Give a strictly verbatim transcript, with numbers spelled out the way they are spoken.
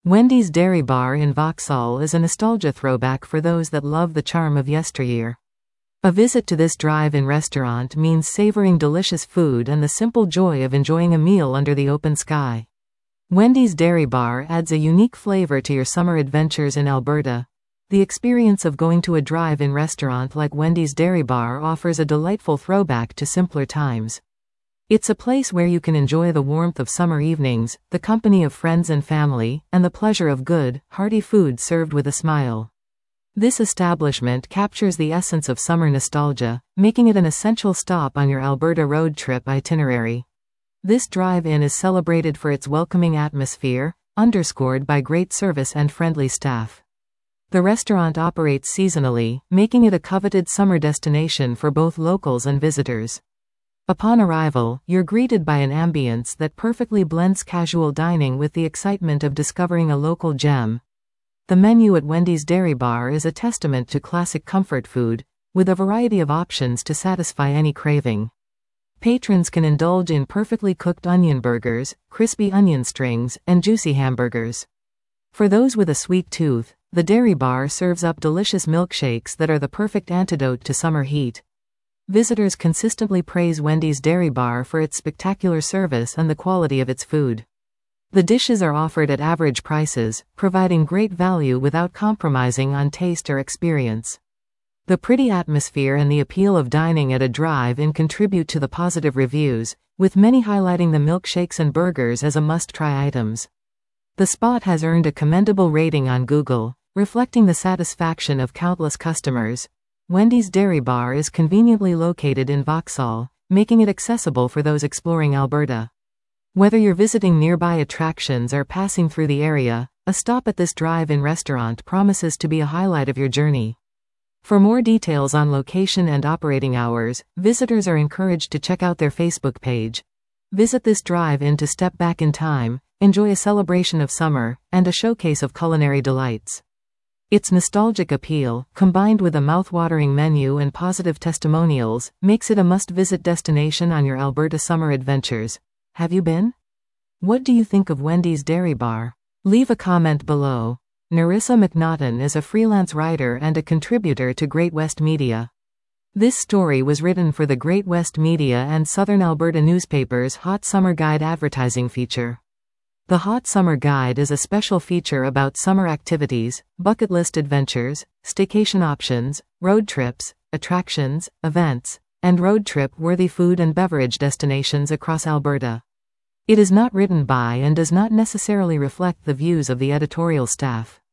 Wendy's Dairy Bar in Vauxhall is a nostalgia throwback for those that love the charm of yesteryear. A visit to this drive-in restaurant means savoring delicious food and the simple joy of enjoying a meal under the open sky. Wendy's Dairy Bar adds a unique flavor to your summer adventures in Alberta. The experience of going to a drive-in restaurant like Wendy's Dairy Bar offers a delightful throwback to simpler times. It's a place where you can enjoy the warmth of summer evenings, the company of friends and family, and the pleasure of good, hearty food served with a smile. This establishment captures the essence of summer nostalgia, making it an essential stop on your Alberta road trip itinerary. This drive-in is celebrated for its welcoming atmosphere, underscored by great service and friendly staff. The restaurant operates seasonally, making it a coveted summer destination for both locals and visitors. Upon arrival, you're greeted by an ambience that perfectly blends casual dining with the excitement of discovering a local gem. The menu at Wendy's Dairy Bar is a testament to classic comfort food, with a variety of options to satisfy any craving. Patrons can indulge in perfectly cooked onion burgers, crispy onion strings, and juicy hamburgers. For those with a sweet tooth, the Dairy Bar serves up delicious milkshakes that are the perfect antidote to summer heat. Visitors consistently praise Wendy's Dairy Bar for its spectacular service and the quality of its food. The dishes are offered at average prices, providing great value without compromising on taste or experience. The pretty atmosphere and the appeal of dining at a drive-in contribute to the positive reviews, with many highlighting the milkshakes and burgers as a must-try items. The spot has earned a commendable rating on Google, reflecting the satisfaction of countless customers. Wendy's Dairy Bar is conveniently located in Vauxhall, making it accessible for those exploring Alberta. Whether you're visiting nearby attractions or passing through the area, a stop at this drive-in restaurant promises to be a highlight of your journey. For more details on location and operating hours, visitors are encouraged to check out their Facebook page. Visit this drive-in to step back in time, enjoy a celebration of summer, and a showcase of culinary delights. Its nostalgic appeal, combined with a mouth-watering menu and positive testimonials, makes it a must-visit destination on your Alberta summer adventures. Have you been? What do you think of Wendy's Dairy Bar? Leave a comment below. Narissa McNaughton is a freelance writer and a contributor to Great West Media. This story was written for the Great West Media and Southern Alberta newspapers' Hot Summer Guide advertising feature. The Hot Summer Guide is a special feature about summer activities, bucket list adventures, staycation options, road trips, attractions, events, and road trip-worthy food and beverage destinations across Alberta. It is not written by and does not necessarily reflect the views of the editorial staff.